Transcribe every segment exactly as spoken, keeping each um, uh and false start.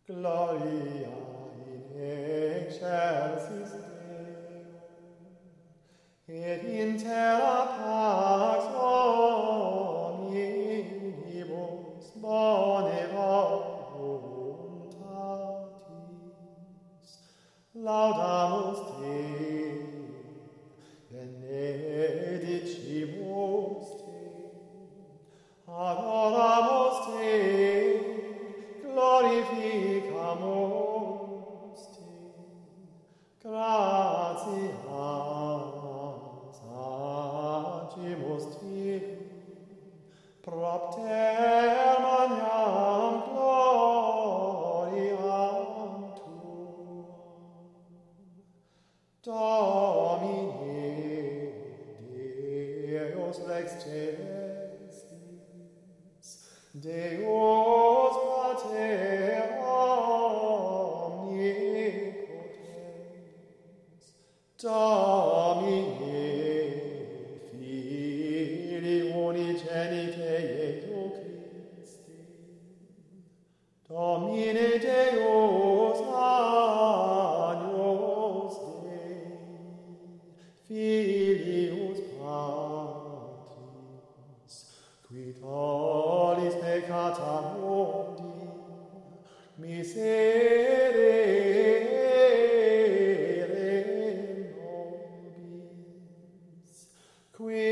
Gloria in excelsis Deo, et in terra pax omnibus bonera voluntatis. Laudamus Te, benedicimus Te, adoramus Te, glorificamus Te, gratias agimus Te, propter magnam gloriam Tuam. Domine Deus Rex Celestis, Deus Pater omnipotens, Domine Filii unigenite Iesu Christi, Domine Deus Agnus Dei, Filius Patris, qui tollis peccata mundi, miserere nobis, qui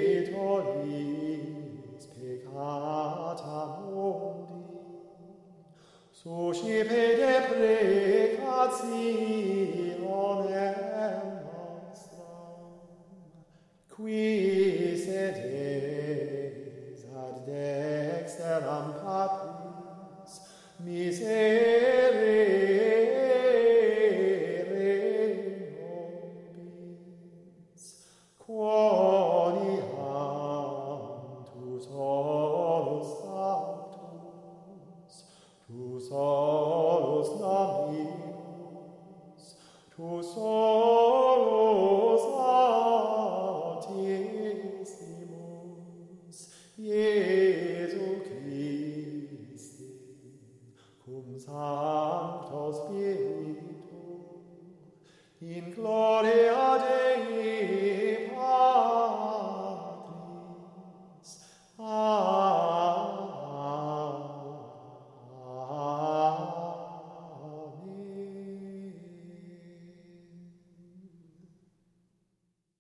tollis peccata mundi, suscipe deprecationem nostram, qui sedes ad dexteram Patris, miserere nobis, quoniam tu solus sanctus, tu solus Dominus, tu solus Altissimus, Iesus